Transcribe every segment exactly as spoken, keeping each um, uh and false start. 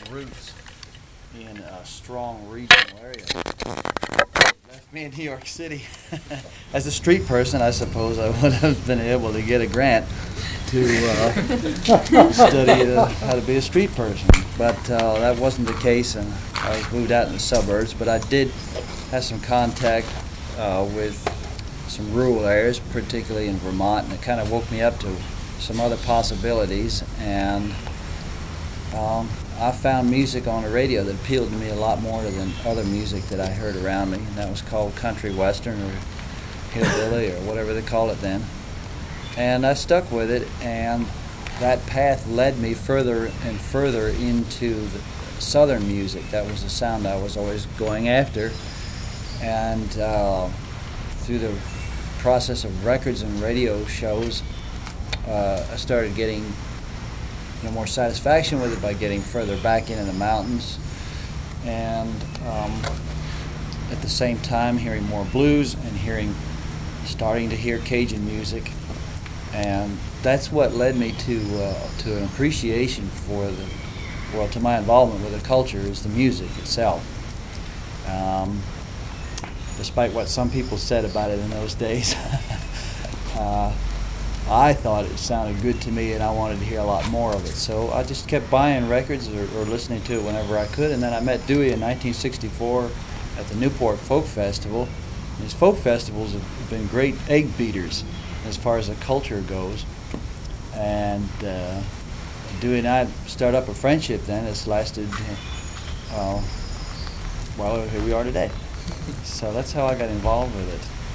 roots in a strong regional area. Left me in New York City. As a street person, I suppose I would have been able to get a grant to uh, study uh, how to be a street person. But uh, that wasn't the case, and I was moved out in the suburbs. But I did have some contact uh, with some rural areas, particularly in Vermont, and it kind of woke me up to some other possibilities. And um, I found music on the radio that appealed to me a lot more than other music that I heard around me, and that was called country western or hillbilly or whatever they called it then. And I stuck with it, and that path led me further and further into the southern music. That was the sound I was always going after. And uh, through the process of records and radio shows, uh, I started getting you know, more satisfaction with it by getting further back into the mountains, and um, at the same time hearing more blues and hearing, starting to hear Cajun music. And that's what led me to uh, to an appreciation for the, well, to my involvement with the culture is the music itself. Um, despite what some people said about it in those days, uh, I thought it sounded good to me, and I wanted to hear a lot more of it. So I just kept buying records or, or listening to it whenever I could. And then I met Dewey in nineteen sixty-four at the Newport Folk Festival. And his folk festivals have been great egg beaters as far as the culture goes. And uh, Dewey and I started up a friendship then that's lasted, uh, well, here we are today. So that's how I got involved with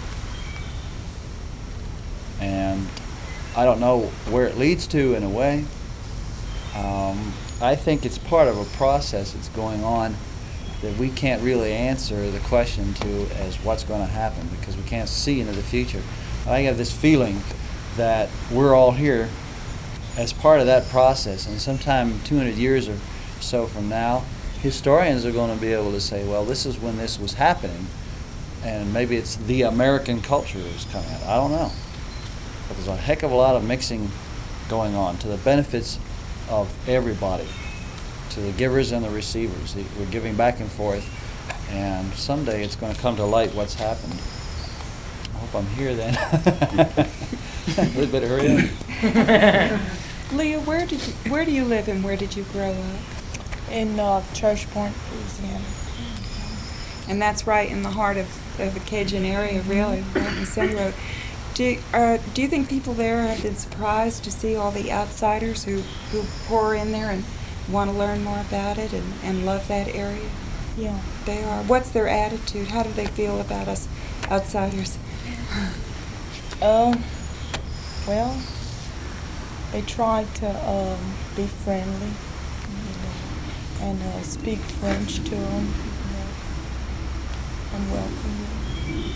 it. And I don't know where it leads to in a way. Um, I think it's part of a process that's going on that we can't really answer the question to as what's going to happen, because we can't see into the future. I have this feeling that we're all here as part of that process, and sometime two hundred years or so from now, historians are going to be able to say, well, this is when this was happening, and maybe it's the American culture that's coming out. I don't know. But there's a heck of a lot of mixing going on to the benefits of everybody, to the givers and the receivers. We're giving back and forth, and someday it's going to come to light what's happened. I hope I'm here then. We better hurry up. Leah, where did you, where do you live and where did you grow up? In uh, Church Point, Louisiana. And that's right in the heart of, of the Cajun area, really, right in the center road. Do, uh, do you think people there have been surprised to see all the outsiders who, who pour in there and want to learn more about it and, and love that area? Yeah. They are. What's their attitude? How do they feel about us outsiders? Um, well, they try to um, be friendly, you know, and uh, speak French to them, you know, and welcome them.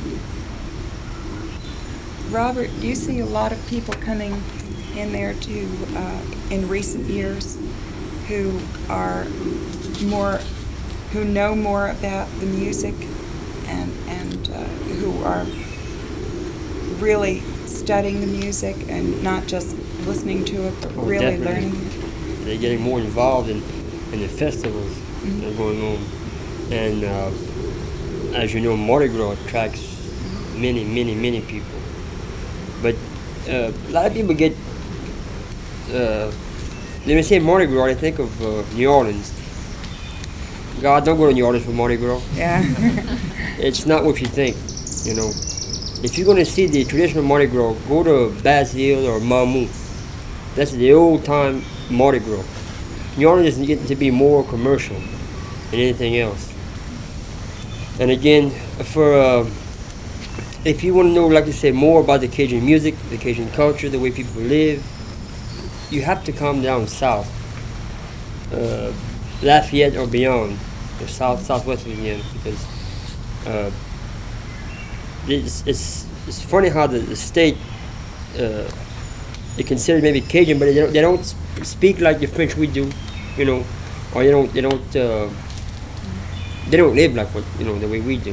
Robert, you see a lot of people coming in there too uh, in recent years who are more, who know more about the music and and uh, who are really studying the music and not just listening to it, but Oh, really definitely. learning it. They're getting more involved in, in the festivals Mm-hmm. that are going on. And uh, as you know, Mardi Gras attracts many, many, many people. But uh, a lot of people get, uh, let me say Mardi Gras, I think of uh, New Orleans. God, don't go to New Orleans for Mardi Gras. Yeah. It's not what you think, you know. If you're going to see the traditional Mardi Gras, go to Bass Hill or Mamou. That's the old time Mardi Gras. New Orleans is getting to be more commercial than anything else. And again, for uh, if you want to know, like I said, more about the Cajun music, the Cajun culture, the way people live, you have to come down south, uh, Lafayette or beyond, or south, southwest Louisiana, because uh, it's, it's it's funny how the, the state uh, they consider maybe Cajun, but they don't, they don't speak like the French we do, you know, or they don't they don't uh, they don't live like what you know the way we do.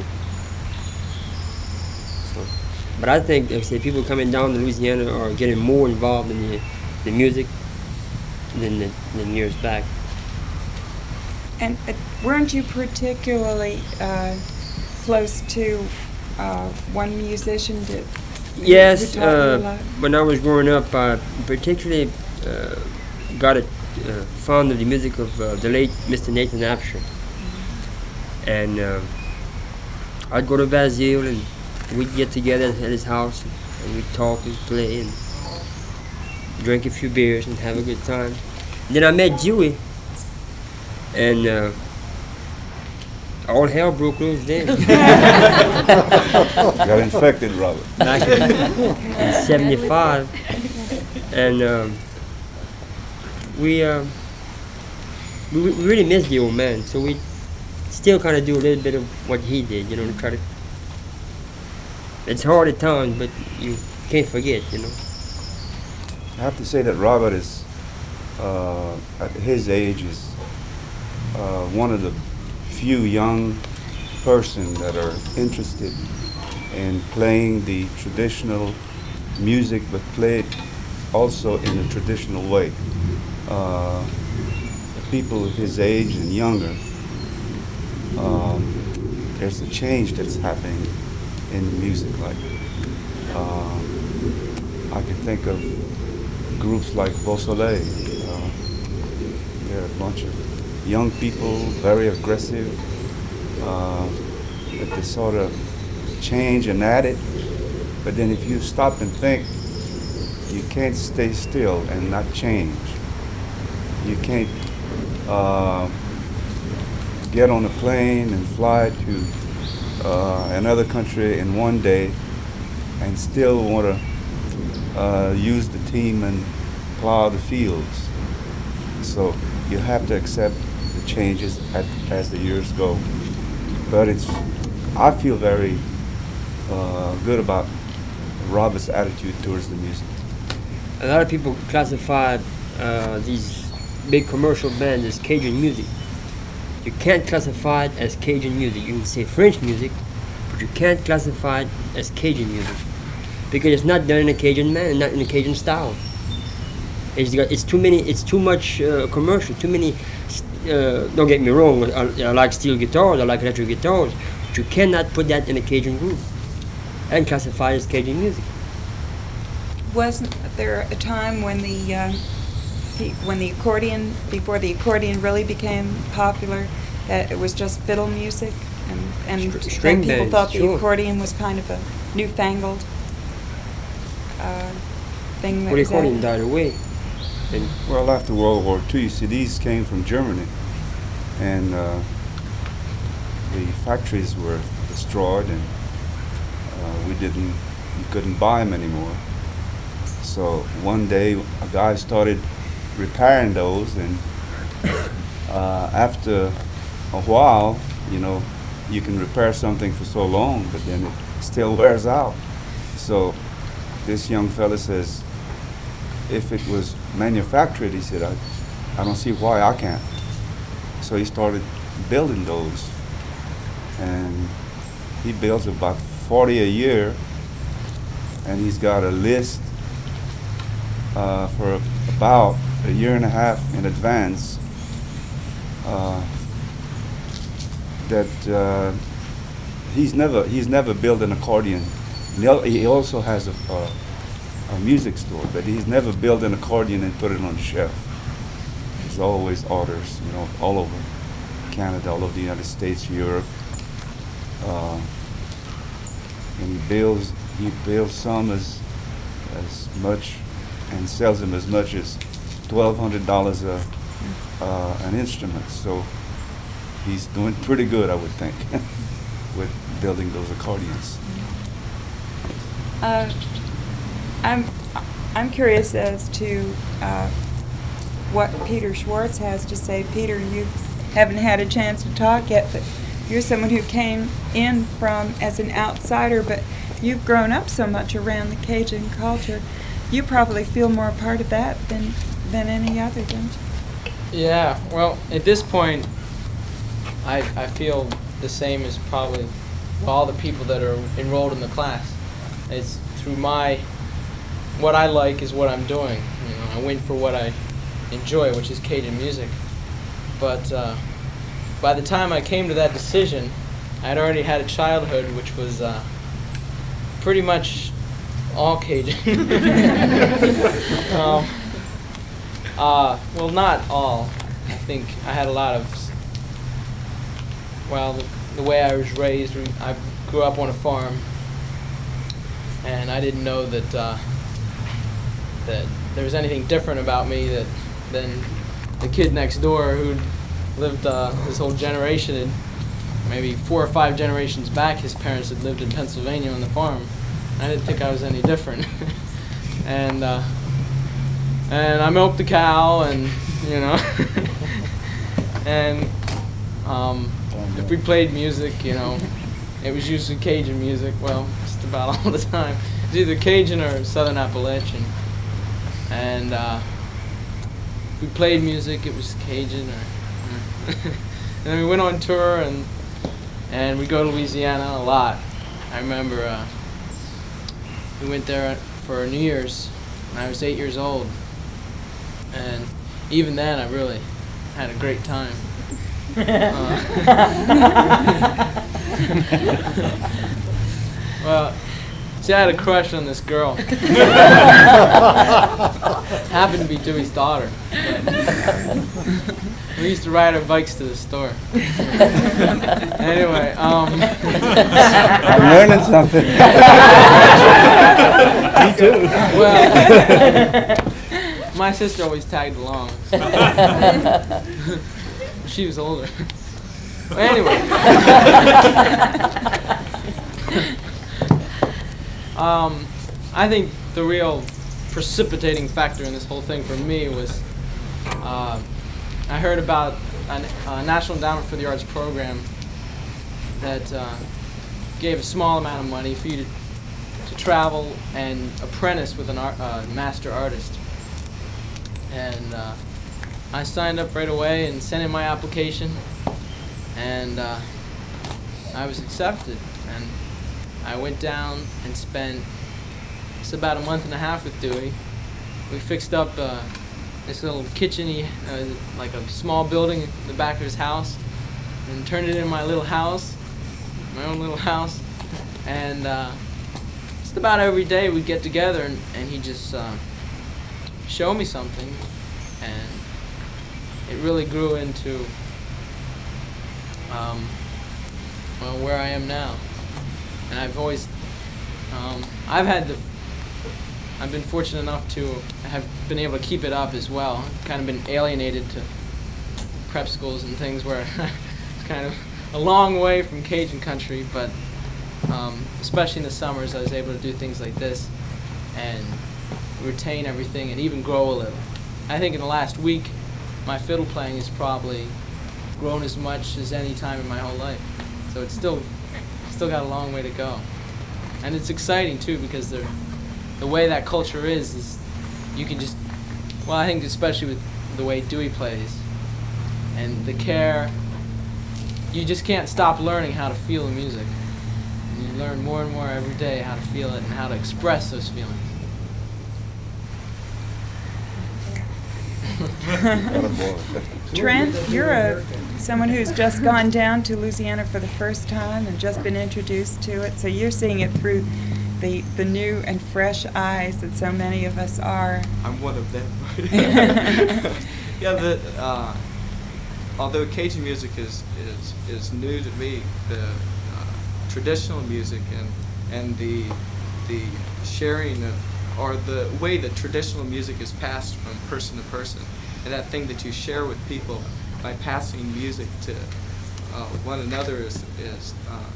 So, but I think if say people coming down to Louisiana are getting more involved in the the music than the, than years back. And uh, weren't you particularly uh, close to uh, one musician that Yes, who taught you a uh, lot? when I was growing up, I particularly uh, got a, uh, fond of the music of uh, the late Mister Nathan Absher. And uh, I'd go to Basile and we'd get together at his house and we'd talk and play and drink a few beers and have a good time. Then I met Dewey, and uh, all hell broke loose then. Got infected, Robert. Back in, in seventy-five, and um, we, um, we we really missed the old man, so we still kind of do a little bit of what he did, you know, to try to. It's hard at times, but you can't forget, you know. I have to say that Robert is, uh, at his age, is uh, one of the few young persons that are interested in playing the traditional music, but play it also in a traditional way. Uh, the people of his age and younger, um, there's a change that's happening in the music. Like, um, I can think of groups like Beausoleil. Uh, they're a bunch of young people, very aggressive, uh, but they sort of change and add it. But then if you stop and think, you can't stay still and not change. You can't uh, get on a plane and fly to uh, another country in one day and still want to uh, use the team and plow the fields. So you have to accept the changes at, as the years go. But it's, I feel very uh, good about Robert's attitude towards the music. A lot of people classify uh, these big commercial bands as Cajun music. You can't classify it as Cajun music. You can say French music, but you can't classify it as Cajun music because it's not done in a Cajun manner, not in a Cajun style. It's got, it's too many. It's too much uh, commercial. Too many. Uh, don't get me wrong. I, I like steel guitars. I like electric guitars. But you cannot put that in a Cajun group and classify it as Cajun music. Wasn't there a time when the uh, pe- when the accordion, before the accordion really became popular, that it was just fiddle music, and and, Str- string and people bands, thought the sure. accordion was kind of a newfangled uh, thing that Well, the was accordion added? died away. And Well, after World War Two, you see, these came from Germany, and uh, the factories were destroyed, and uh, we didn't, we couldn't buy them anymore. So one day, a guy started repairing those, and uh, after a while, you know, you can repair something for so long, but then it still wears out. So this young fella says, if it was manufactured, he said, I, I don't see why I can't. So he started building those. And he builds about forty a year, and he's got a list uh, for about a year and a half in advance uh, that uh, he's never he's never built an accordion. And he al- he also has a, a a music store, but he's never built an accordion and put it on the shelf. There's always orders, you know, all over Canada, all over the United States, Europe. Uh, and he builds, he builds some as as much and sells them as much as twelve hundred dollars a uh, an instrument. So he's doing pretty good, I would think, with building those accordions. Uh, I'm I'm curious as to uh, what Peter Schwartz has to say. Peter, you haven't had a chance to talk yet, but you're someone who came in from as an outsider, but you've grown up so much around the Cajun culture. You probably feel more a part of that than than any other, don't you? Yeah, well, at this point, I I feel the same as probably all the people that are enrolled in the class. It's through my, what I like is what I'm doing. You know, I went for what I enjoy, which is Cajun music. But uh, by the time I came to that decision, I'd already had a childhood which was uh, pretty much all Cajun. um, uh, well, not all. I think I had a lot of, well, the, the way I was raised, we- I grew up on a farm, and I didn't know that uh, that there was anything different about me that than the kid next door who'd lived uh, his whole generation, and maybe four or five generations back, his parents had lived in Pennsylvania on the farm. I didn't think I was any different. and uh, and I milked the cow, and you know, and um, if we played music, you know, it was usually Cajun music. Well, just about all the time. It was either Cajun or Southern Appalachian. And uh, if we played music, it was Cajun. Or, or and then we went on tour, and and we go to Louisiana a lot. I remember uh, we went there for New Year's when I was eight years old, and even then I really had a great time. Uh, well, see, I had a crush on this girl. Happened to be Dewey's daughter. We used to ride our bikes to the store. Anyway, um... I'm learning something. Me too. Well, my sister always tagged along. So. She was older. Well, anyway. um, I think the real precipitating factor in this whole thing for me was uh, I heard about a, a National Endowment for the Arts program that uh, gave a small amount of money for you to, to travel and apprentice with a art, uh, master artist. And uh, I signed up right away and sent in my application, and uh, I was accepted. And I went down and spent just about a month and a half with Dewey. We fixed up uh, this little kitchen-y, uh, like a small building in the back of his house, and turned it into my little house, my own little house. And uh, just about every day we'd get together, and, and he'd just uh, show me something, and it really grew into um, well, where I am now. And I've always, um, I've had the, I've been fortunate enough to have been able to keep it up as well. I've kind of been alienated to prep schools and things where it's kind of a long way from Cajun country, but um, especially in the summers I was able to do things like this and retain everything and even grow a little. I think in the last week my fiddle playing has probably grown as much as any time in my whole life. So it's still still got a long way to go. And it's exciting too, because the the way that culture is is you can just, well, I think especially with the way Dewey plays and the care, you just can't stop learning how to feel the music. And you learn more and more every day how to feel it and how to express those feelings. Trent, you're a someone who's just gone down to Louisiana for the first time and just been introduced to it, so you're seeing it through the the new and fresh eyes that so many of us are. I'm one of them. Yeah, the uh, although Cajun music is is is new to me, the uh, traditional music and and the the sharing of, or the way that traditional music is passed from person to person, and that thing that you share with people by passing music to uh, one another is is uh, uh,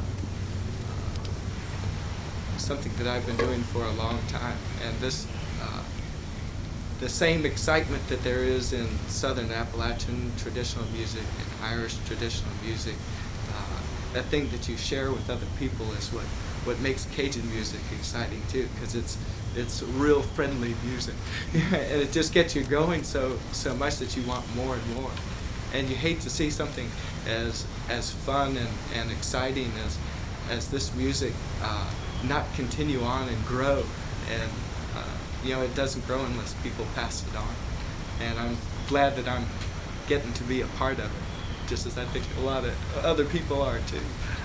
something that I've been doing for a long time. And this, uh, the same excitement that there is in Southern Appalachian traditional music and Irish traditional music, uh, that thing that you share with other people is what what makes Cajun music exciting too, because it's it's real friendly music, and it just gets you going so so much that you want more and more, and you hate to see something as as fun and, and exciting as as this music uh, not continue on and grow, and uh, you know, it doesn't grow unless people pass it on, and I'm glad that I'm getting to be a part of it just as I think a lot of other people are too.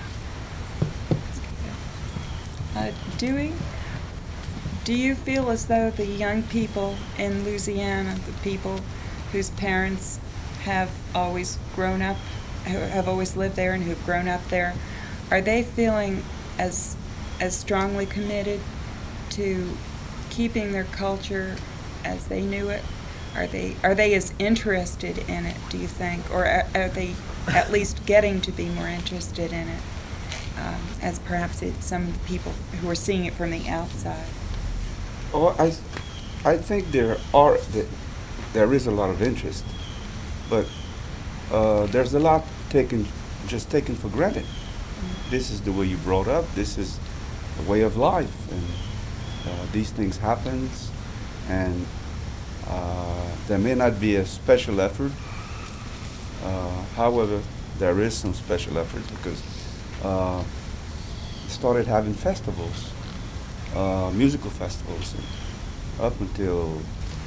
Uh, Dewey, do you feel as though the young people in Louisiana, the people whose parents have always grown up, who have always lived there and who've grown up there, are they feeling as as strongly committed to keeping their culture as they knew it? Are they are they as interested in it, do you think, or are, are they at least getting to be more interested in it, um, as perhaps it, some people who are seeing it from the outside? Oh, I, I think there are th- there is a lot of interest, but uh, there's a lot taken just taken for granted. Mm-hmm. This is the way you brought up. This is a way of life, and uh, these things happens, and uh, there may not be a special effort. Uh, however, there is some special effort because uh, started having festivals, uh, musical festivals, and up until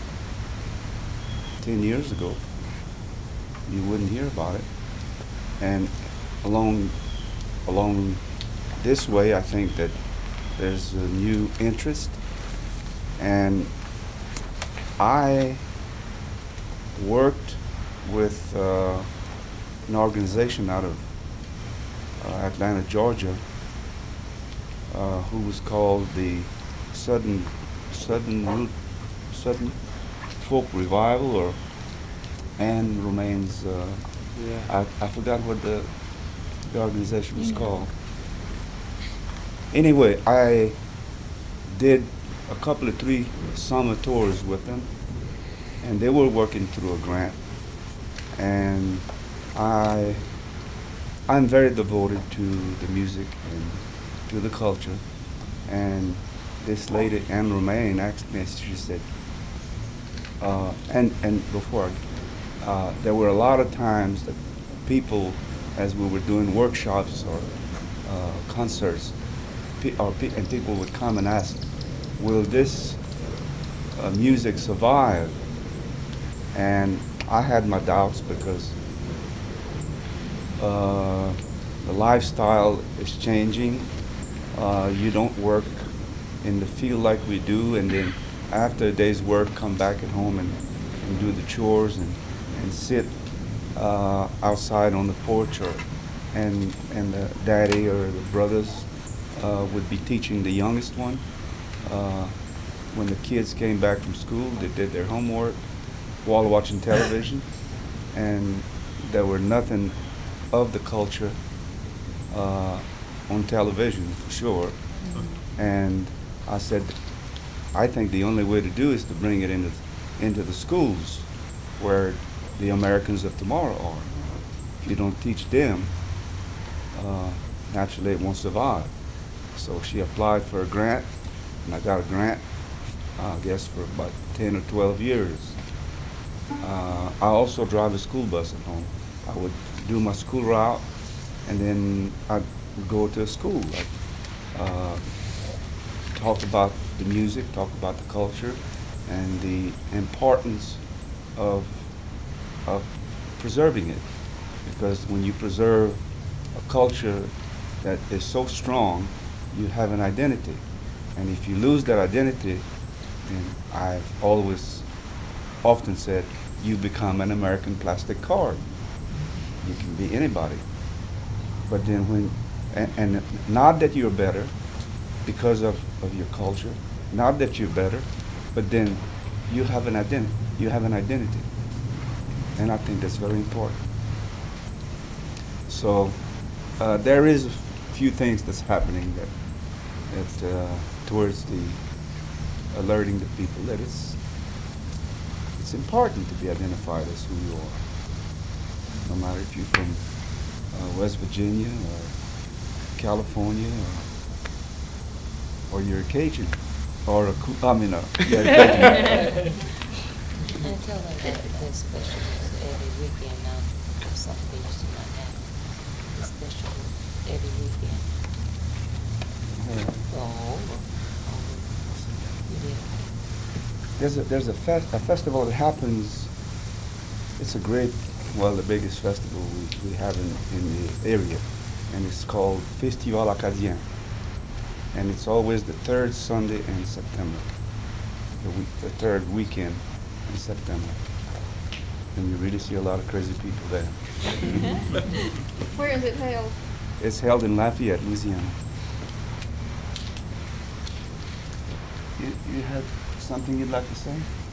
ten years ago, you wouldn't hear about it. And along along this way, I think that there's a new interest, and I worked with uh, an organization out of uh, Atlanta, Georgia, uh, who was called the Southern Southern Root Southern Folk Revival, or Anne Romain's. Uh, yeah. I, I forgot what the the organization was mm-hmm. called. Anyway, I did a couple of three summer tours with them, and they were working through a grant. And I, I'm very devoted to the music and to the culture. And this lady, Anne Romain, asked me, she said, uh, and, and before, uh, there were a lot of times that people, as we were doing workshops or uh, concerts, pe- or pe- and people would come and ask, will this uh, music survive? And I had my doubts because uh, the lifestyle is changing. Uh, you don't work in the field like we do, and then after a day's work, come back at home and, and do the chores and, and sit uh, outside on the porch, or and and the daddy or the brothers uh, would be teaching the youngest one. Uh, when the kids came back from school, they did their homework while watching television, and there were nothing of the culture uh, on television for sure. Mm-hmm. And I said, I think the only way to do is to bring it into into the schools where the Americans of tomorrow are. If you don't teach them, uh, naturally it won't survive. So she applied for a grant, and I got a grant, uh, I guess, for about ten or twelve years. Uh, I also drive a school bus at home. I would do my school route, and then I'd go to a school. I'd, uh, talk about the music, talk about the culture, and the importance of of preserving it. Because when you preserve a culture that is so strong, you have an identity. And if you lose that identity, then I've always often said, you become an American plastic card. You can be anybody. But then when, and, and not that you're better because of, of your culture, not that you're better, but then you have an identity. You have an identity. And I think that's very important. So uh, there is a few things that's happening that, that uh, towards the alerting the people that it's it's important to be identified as who you are, no matter if you're from uh, West Virginia or California or, or you're a Cajun or a Cu- I mean, uh, yeah, Cajun. And tell them that the special is every weekend now. If something used to not happen. The special is every weekend. Yeah. Oh, oh, you did. There's a there's a, fe- a festival that happens. It's a great well, the biggest festival we, we have in, in the area, and it's called Festival Acadien, and it's always the third Sunday in September, the, week, the third weekend in September, and you really see a lot of crazy people there. Where is it held? It's held in Lafayette, Louisiana. You, you had something you'd like to say?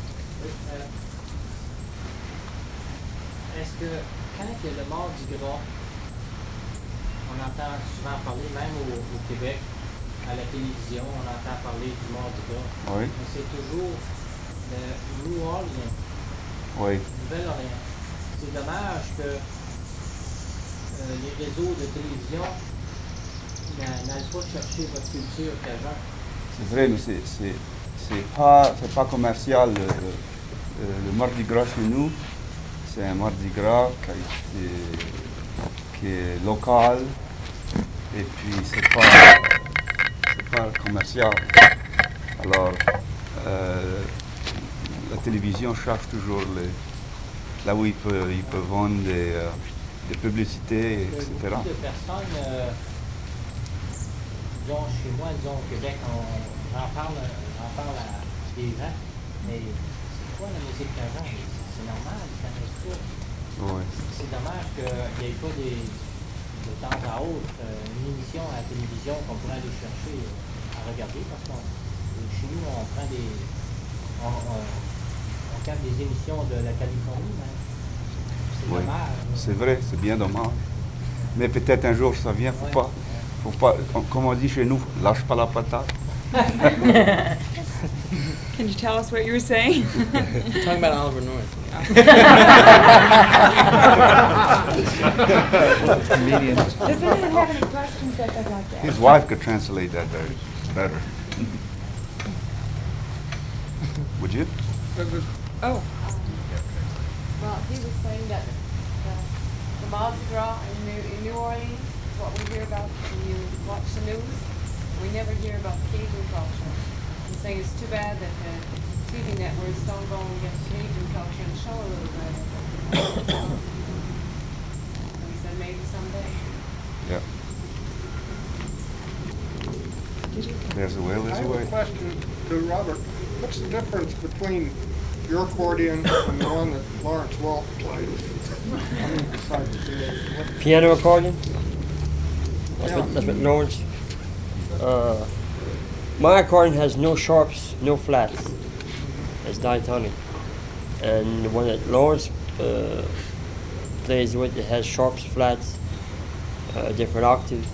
Est-ce que quand il y a le mort du gras, on entend souvent parler, même au, au Québec, à la télévision, on entend parler du mort du gras. Oui. Mais c'est toujours le New Orleans, Oui. Nouvelle-Orléans. C'est dommage que euh, les réseaux de télévision n'a- n'aillent pas chercher votre culture cajun. C'est vrai, mais c'est, c'est, c'est pas, c'est pas commercial. Le, le, le Mardi Gras chez nous, c'est un Mardi Gras qui, a été- qui est local, et puis c'est pas, c'est pas commercial. Alors, euh, la télévision cherche toujours les, là où ils peuvent, ils peuvent vendre des, euh, des publicités, et cetera. Beaucoup de personnes, euh, disons chez moi, disons au Québec, on, j'en parle, j'en parle à des gens, mais c'est quoi la musique cajun? C'est normal, ils connaissent pas. Ouais. C'est dommage qu'il n'y ait pas des, de temps à autre euh, une émission à la télévision qu'on pourrait aller chercher euh, à regarder, parce que chez nous, on prend des. On, on, on capte des émissions de la Californie, même. C'est Oui, dommage. c'est vrai, c'est bien dommage. Mais peut-être un jour ça vient, faut Ouais. pas, faut pas, comme on dit chez nous, lâche pas la patate. Can you tell us what you were saying? Talking about Oliver North. Comedian. Does anyone have any questions that they'd like to ask? His wife could translate that better. better. Would you? Oh, Well, he was saying that the, the Mardi Gras in New, in New Orleans, what we hear about when you watch the news, we never hear about Cajun culture. He's saying it's too bad that the T V networks don't go and get Cajun culture and show a little bit. Um, and he said maybe someday. Yeah. There's a will, I there's a have a way. question to Robert. What's the difference between your accordion and the one that Lawrence Welk plays? I mean, besides the what- Piano accordion? That's, Yeah. what, that's what Lawrence. Uh, my accordion has no sharps, no flats. It's diatonic. And the one that Lawrence uh, plays with, it has sharps, flats, uh, different octaves.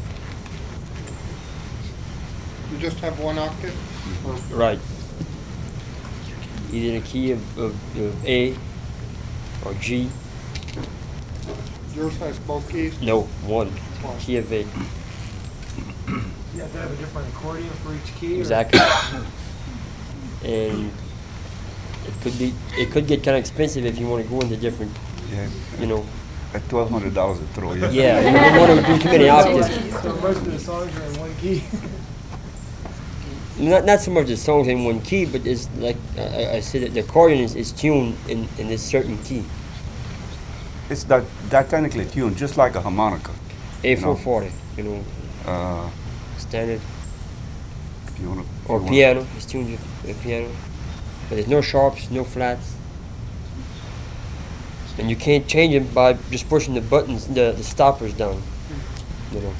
you just have one octave? Or- Right. Either in the key of, of, of A or G. Yours has both keys? No, one. One. Key of A. You have to have a different accordion for each key? Exactly. And it could be, it could get kind of expensive if you want to go into different, Yeah. you know. At twelve hundred dollars a throw, yeah. Yeah, you don't want to do too many octaves. So most of the songs are in one key? Not not so much the songs in one key, but it's like uh, I I said, that the accordion is, is tuned in, in this certain key. It's di- diatonically tuned, just like a harmonica. A No. four forty, you know, Uh, standard. if you wanna, if Or you wanna- piano, it's tuned with a piano. But there's no sharps, no flats. And you can't change it by just pushing the buttons, the, the stoppers down. You know.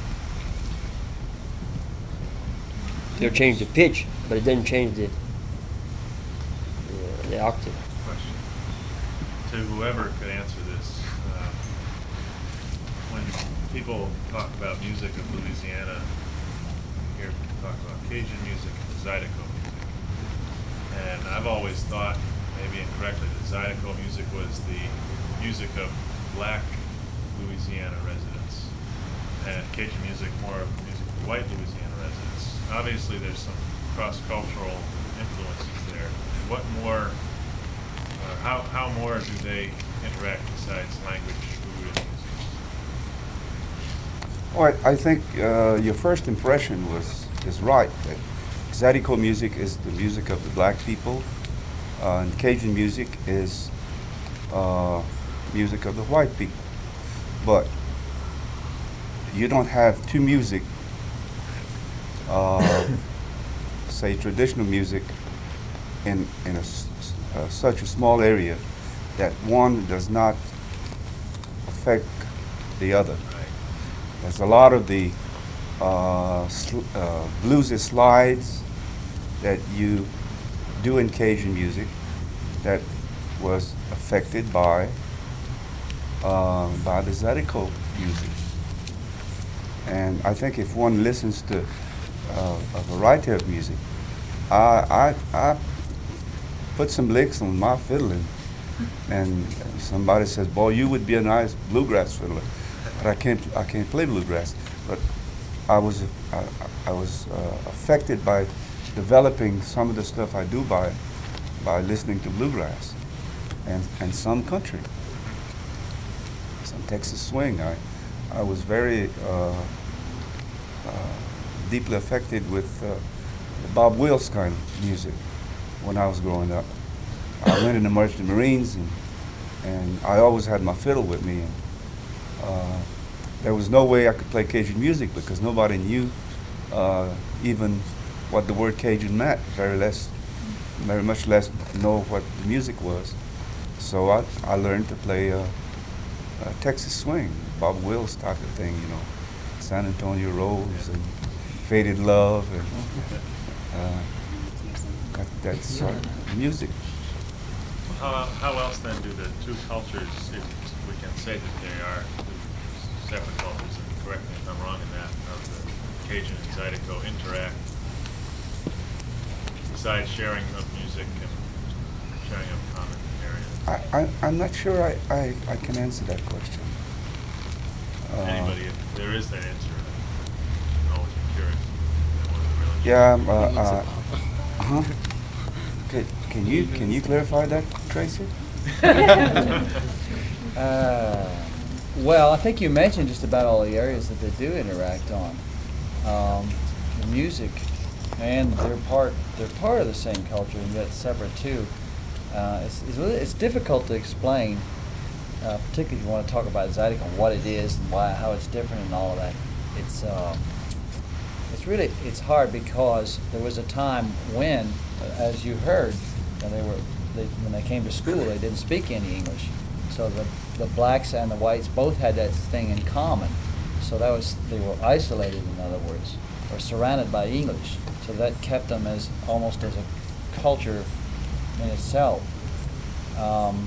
They'll change the pitch, but it doesn't change the, the, the octave. Question to whoever could answer this. Uh, when people talk about music of Louisiana, you hear people talk about Cajun music and the Zydeco music. And I've always thought, maybe incorrectly, that Zydeco music was the music of black Louisiana residents, and Cajun music more of music of white Louisiana residents. Obviously, there's some cross-cultural influences there. What more, uh, how, how more do they interact besides language, food, and music? Well, I I think uh, your first impression was is right. That Zydeco music is the music of the black people, uh, and Cajun music is uh, music of the white people. But you don't have two music, uh, say traditional music, in, in a s uh, such a small area that one does not affect the other. There's a lot of the uh, sl uh, bluesy slides that you do in Cajun music that was affected by uh, by the Zydeco music. And I think if one listens to uh, a variety of music, I, I, I put some licks on my fiddle, and, and somebody says, "Boy, you would be a nice bluegrass fiddler," but I can't, I can't play bluegrass. But I was, I, I was uh, affected by developing some of the stuff I do by, by listening to bluegrass, and and some country, some Texas swing. I, I was very uh, uh, deeply affected with uh, the Bob Wills kind of music when I was growing up. I went in the Merchant Marines, and, and I always had my fiddle with me. And, uh, there was no way I could play Cajun music because nobody knew uh, even what the word Cajun meant, very less, very much less know what the music was. So I, I learned to play uh, uh, Texas swing, Bob Wills type of thing, you know, San Antonio Rose and Faded Love, and uh, that, that's uh, music. How, how else then do the two cultures, if we can say that they are two separate cultures, and correct me if I'm wrong in that, of the Cajun and Zydeco interact, besides sharing of music and sharing of common areas? I, I, I'm not sure I, I, I can answer that question. Uh, Anybody, if there is that answer, I'm always curious. Yeah, um, uh, uh, huh? Can, can you can you clarify that, Tracy? Uh, well, I think you mentioned just about all the areas that they do interact on. Um, the music, and they're part they're part of the same culture, and yet separate too. Uh, it's, it's, really, it's difficult to explain, uh, particularly if you want to talk about Zydeco, what it is and why, how it's different and all of that. It's uh, it's really it's hard because there was a time when, as you heard, when they were they, when they came to school, they didn't speak any English. So the the blacks and the whites both had that thing in common. So that was they were isolated, in other words, or surrounded by English. So that kept them as almost as a culture in itself. Um,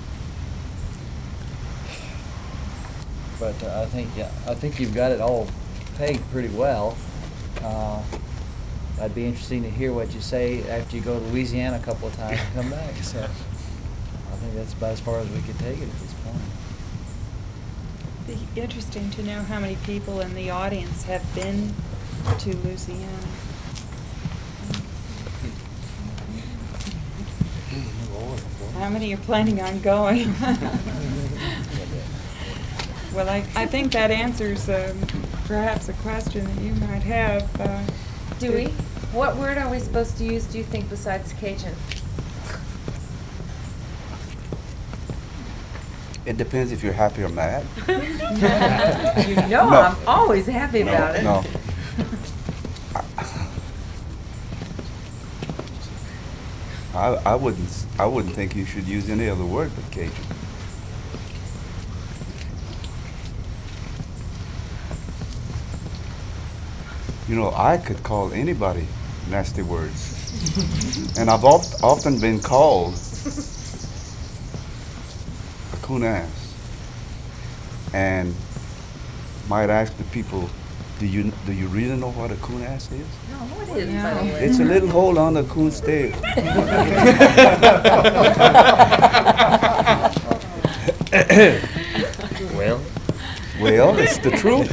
but uh, I think yeah, I think you've got it all pegged pretty well. Uh, I'd be interested to hear what you say after you go to Louisiana a couple of times and come back. So I think that's about as far as we could take it at this point. It'd be interesting to know how many people in the audience have been to Louisiana. How many are planning on going? Well, I, I think that answers um, perhaps a question that you might have. Uh, Do we? What word are we supposed to use, do you think, besides Cajun? It depends if you're happy or mad. You know No. I'm always happy No, about it. no. I, I wouldn't s- I wouldn't think you should use any other word but Cajun. You know, I could call anybody nasty words, and I've oft, often been called a coon ass. And might ask the people, do you do you really know what a coon ass is? No, what is No. funny? It's a little hole on the coon's tail. Well, Well, it's the truth.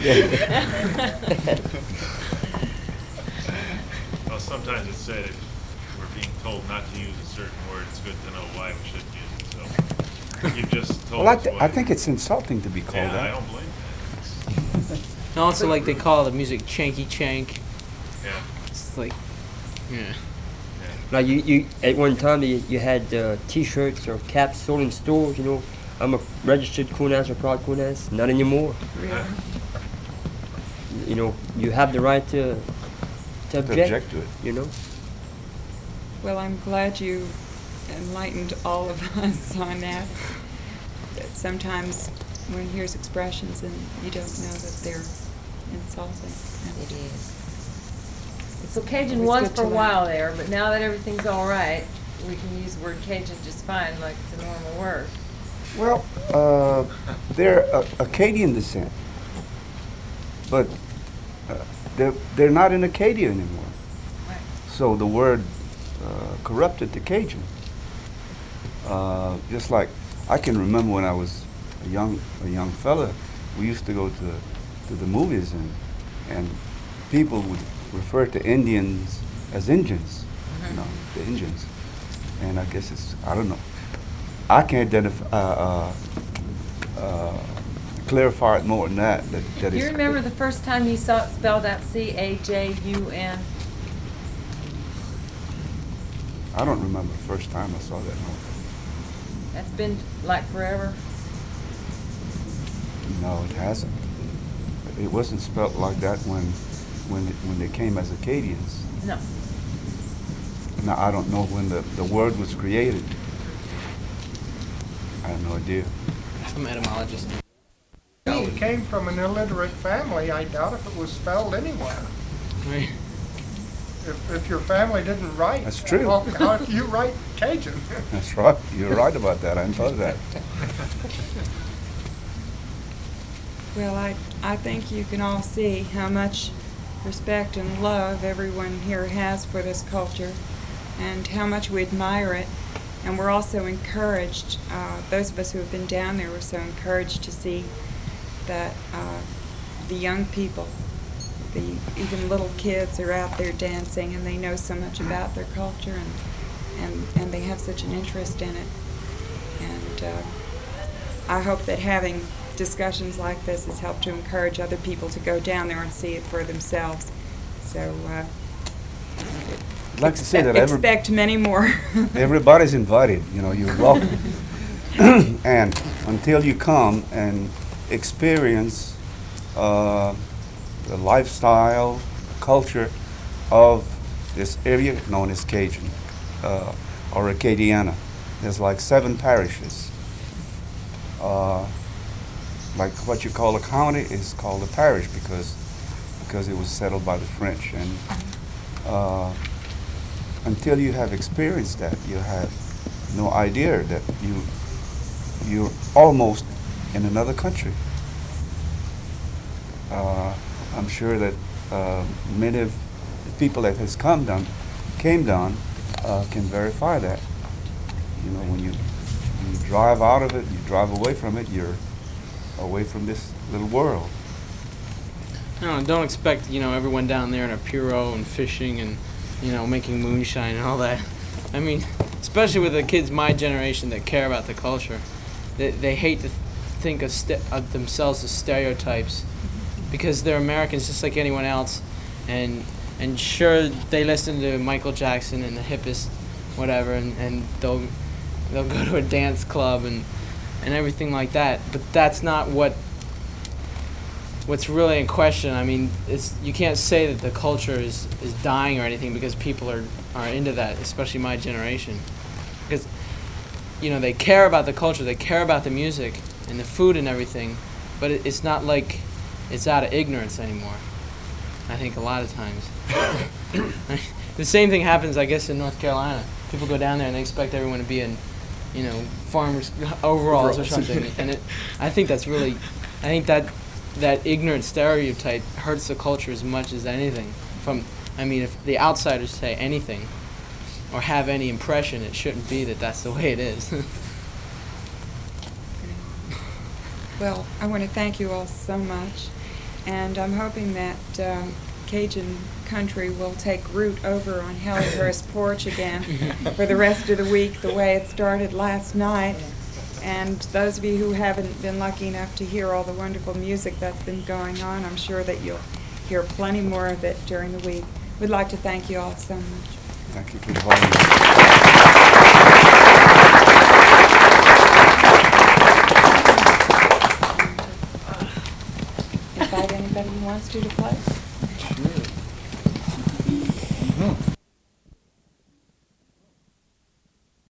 Well, sometimes it's said if we're being told not to use a certain word, it's good to know why we shouldn't use it. So you've just told Well, I, us th- why. I think it's insulting to be called Yeah, I that. don't blame that. And also, like they call the music chanky chank. Yeah. It's like, yeah. like you, you at one time you, you had uh, T-shirts or caps sold in stores, you know, I'm a registered Kunas or proud Kunas. Not anymore. Really? You know, you have the right to to object, object to it. You know. Well, I'm glad you enlightened all of us on that. That sometimes one hears expressions and you don't know that they're insulting. It is. So Cajun It was was good for a to learn. while there, but now that everything's all right, we can use the word Cajun just fine, like it's a normal word. Well, uh, they're uh, Acadian descent, but uh, they're, they're not in Acadia anymore. Right. So the word uh, corrupted to Cajun. Uh, just like I can remember when I was a young a young fella, we used to go to to the movies and and people would refer to Indians as Indians, you know, the Indians. And I guess it's I don't know. I can't identify uh, uh, uh, clarify it more than that. That, that Do you is- remember the first time you saw it spelled out C A J U N? I don't remember the first time I saw that. No, That's been like forever. no, it hasn't. It wasn't spelt like that when when when they came as Acadians. No. Now I don't know when the, the word was created. I have no idea. I'm an etymologist. You came from an illiterate family. I doubt if it was spelled anywhere. Right. If, if your family didn't write. That's true. How, how do you write Cajun? That's right. You're right about that. I hadn't thought of that. Well, I, I think you can all see how much respect and love everyone here has for this culture and how much we admire it. And we're also encouraged, uh, those of us who have been down there were so encouraged to see that uh, the young people, the even little kids are out there dancing and they know so much about their culture and, and, and they have such an interest in it. And uh, I hope that having discussions like this has helped to encourage other people to go down there and see it for themselves. So uh, I'd like to say that every, expect many more. everybody's invited. You know, you're welcome. And until you come and experience uh, the lifestyle, culture of this area known as Cajun uh, or Acadiana, there's like seven parishes. Uh, like what you call a county is called a parish because because it was settled by the French. And uh, until you have experienced that, you have no idea that you you're almost in another country. Uh, I'm sure that uh, many of the people that has come down, came down, uh, can verify that. You know, when you when you drive out of it, you drive away from it, you're away from this little world. No, don't expect, you know, everyone down there in a Puro and fishing and, you know, making moonshine and all that. I mean, especially with the kids my generation that care about the culture, they, they hate to th- think of, st- of themselves as stereotypes because they're Americans just like anyone else. And and sure, they listen to Michael Jackson and the hippest whatever, and, and they'll they'll go to a dance club and, and everything like that. But that's not what what's really in question. I mean, it's you can't say that the culture is, is dying or anything because people are, are into that, especially my generation. Because, you know, they care about the culture, they care about the music and the food and everything, but it, it's not like it's out of ignorance anymore. I think a lot of times. The same thing happens, I guess, in North Carolina. People go down there and they expect everyone to be in, you know, farmers' overalls or something. And it, I think that's really, I think that that ignorant stereotype hurts the culture as much as anything. From, I mean, if the outsiders say anything or have any impression, it shouldn't be that that's the way it is. Well, I want to thank you all so much, and I'm hoping that um, Cajun country will take root over on Hellhurst porch again for the rest of the week, the way it started last night. And those of you who haven't been lucky enough to hear all the wonderful music that's been going on, I'm sure that you'll hear plenty more of it during the week. We'd like to thank you all so much. Thank you for inviting me. wants to to play? Sure. Hmm.